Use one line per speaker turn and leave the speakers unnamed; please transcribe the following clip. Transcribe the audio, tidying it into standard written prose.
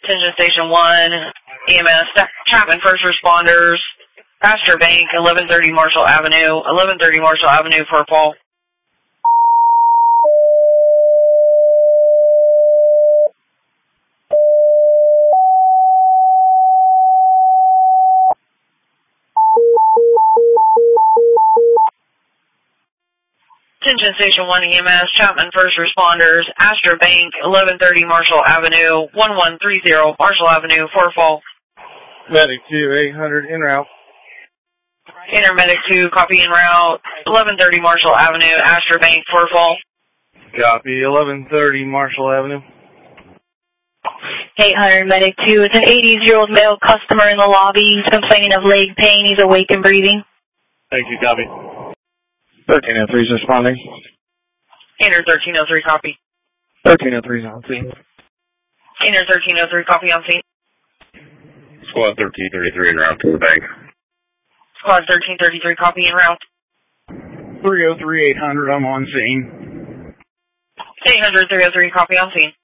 Attention Station 1, EMS, Chapman First Responders, Pasture Bank, 1130 Marshall Avenue, 1130 Marshall Avenue for a fall. Attention Station 1 EMS, Chapman First Responders, Astor Bank, 1130 Marshall Avenue, 1130 Marshall Avenue, for a fall.
Medic 2, 800, en route.
Intermedic 2, copy en route, 1130 Marshall Avenue, Astor Bank, for a fall.
Copy, 1130 Marshall Avenue.
800, Medic 2, it's an 80-year-old male customer in the lobby. He's complaining of leg pain. He's awake and breathing.
Thank you, copy. 1303 is responding.
Enter 1303, copy.
1303 is on scene.
Enter 1303, copy on scene.
Squad 1333 en route to the bank.
Squad 1333, copy en route.
303 800, I'm on scene.
800 303, copy on scene.